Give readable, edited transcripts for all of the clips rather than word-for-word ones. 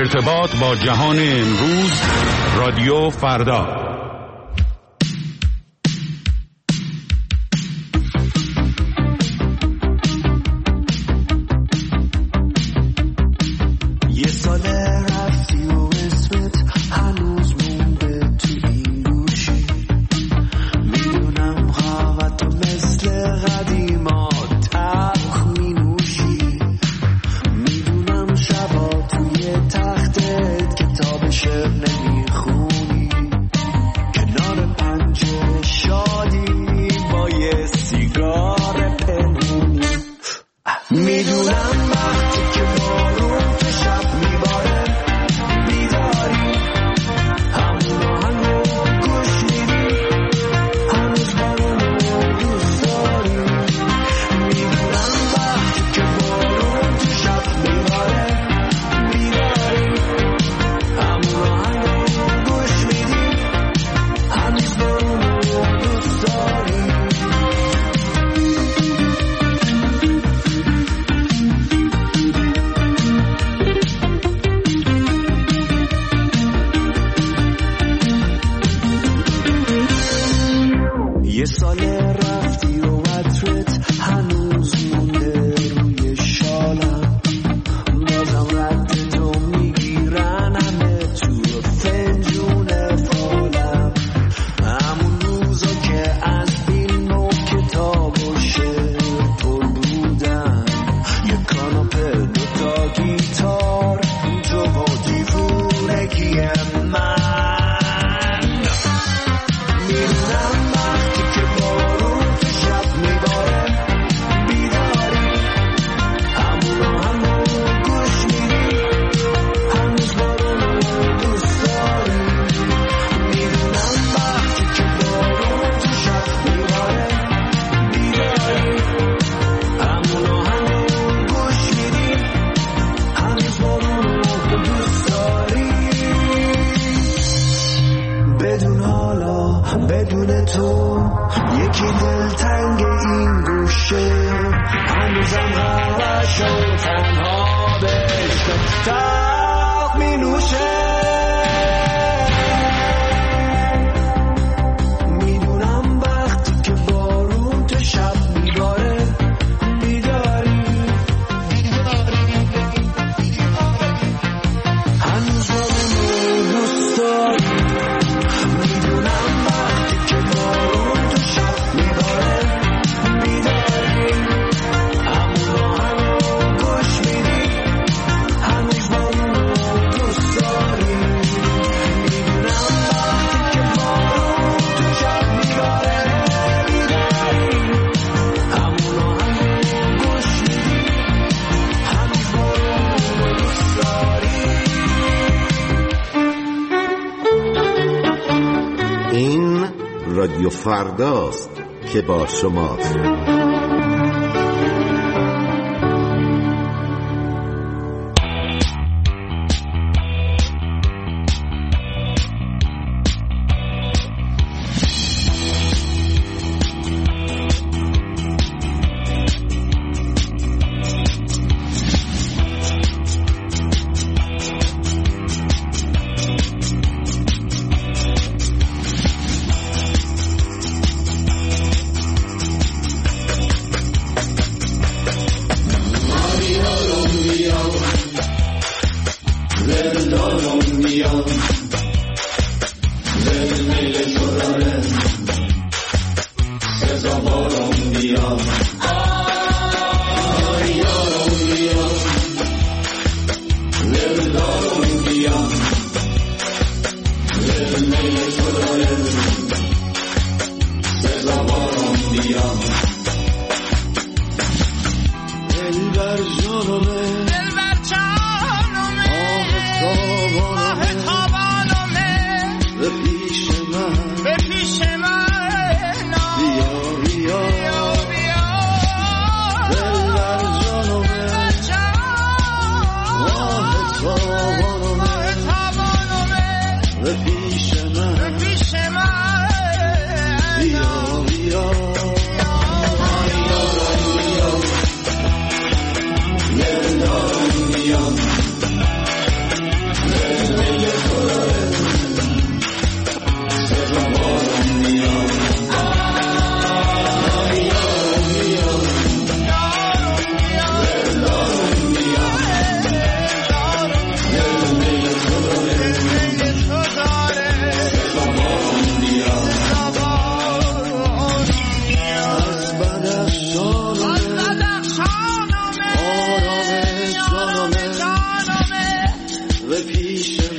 ارتباط با جهان امروز، رادیو فردا. رادیو فرداست که با شماست. به پیش من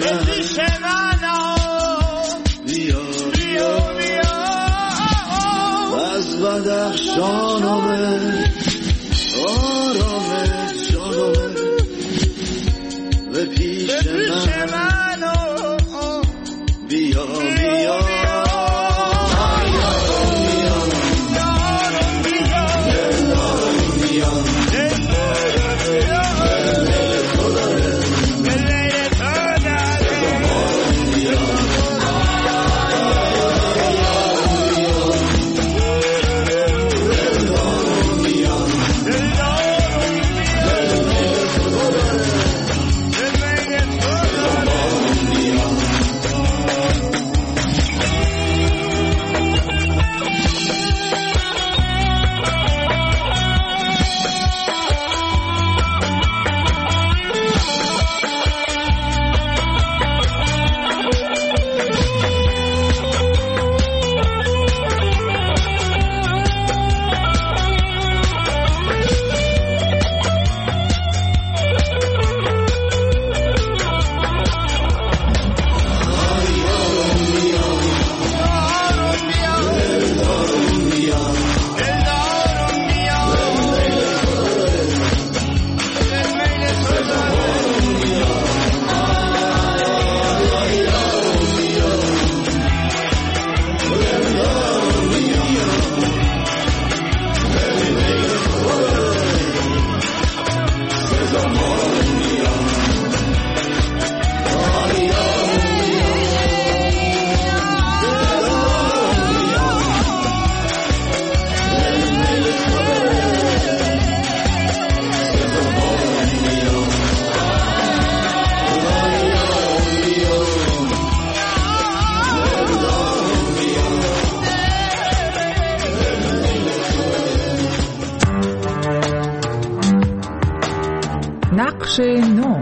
نقش نو.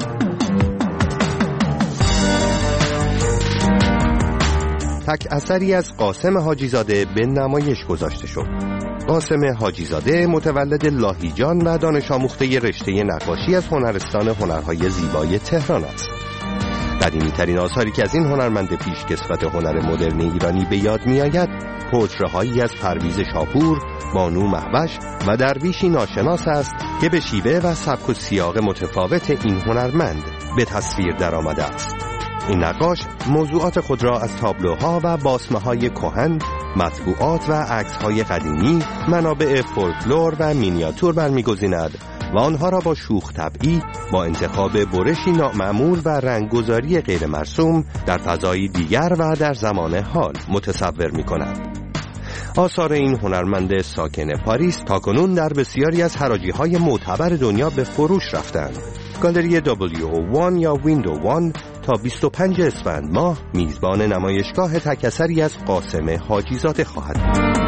تک اثری از قاسم حاجی‌زاده به نمایش گذاشته شد. قاسم حاجی‌زاده متولد لاهیجان و دانش آموخته رشته نقاشی از هنرستان هنرهای زیبای تهران است. قدیمی‌ترین آثاری که از این هنرمند پیشکسوت هنر مدرن ایرانی به یاد می‌آید، پورتره‌هایی از پرویز شاپور، بانو مهوش و درویشی ناشناس است که به شیوه و سبک و سیاق متفاوت این هنرمند به تصویر درآمده است. این نقاش موضوعات خود را از تابلوها و باسمه‌های کهن، مطبوعات و عکس‌های قدیمی، منابع فولکلور و مینیاتور برمی‌گزیند و آنها را با شوخ طبعی، با انتخاب برشی نامعمول و رنگگذاری غیر مرسوم در فضایی دیگر و در زمان حال متصور می‌کند. آثار این هنرمند ساکن پاریس تاکنون در بسیاری از حراجی‌های معتبر دنیا به فروش رفتند. گالری WO1 یا ویندو 1 تا 25 اسفند ماه میزبان نمایشگاه تک اثری از قاسم حاجی‌زاده خواهد بود.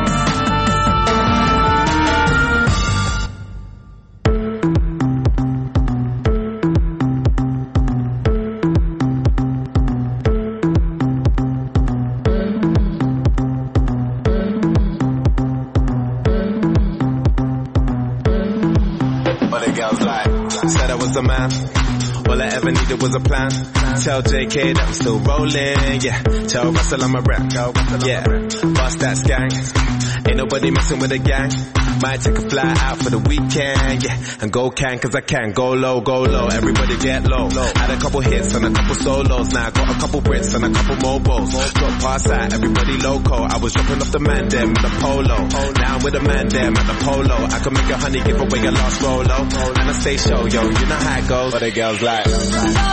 All I ever needed was a plan. Tell JK that I'm still rolling, yeah. Tell Russell I'm a rap, yeah. Bust that gang. Ain't nobody messing with the gang. Might take a fly out for the weekend, yeah. And go can, cause I can. Go low, everybody get low. Had a couple hits and a couple solos. Now I got a couple Brits and a couple mobiles. Drop past that, everybody loco. I was dropping off the man them with the polo. Now I'm with the man them at the polo. I can make a honey give away a lost Rolo. And I stay show, yo, you know how it goes. But the girls like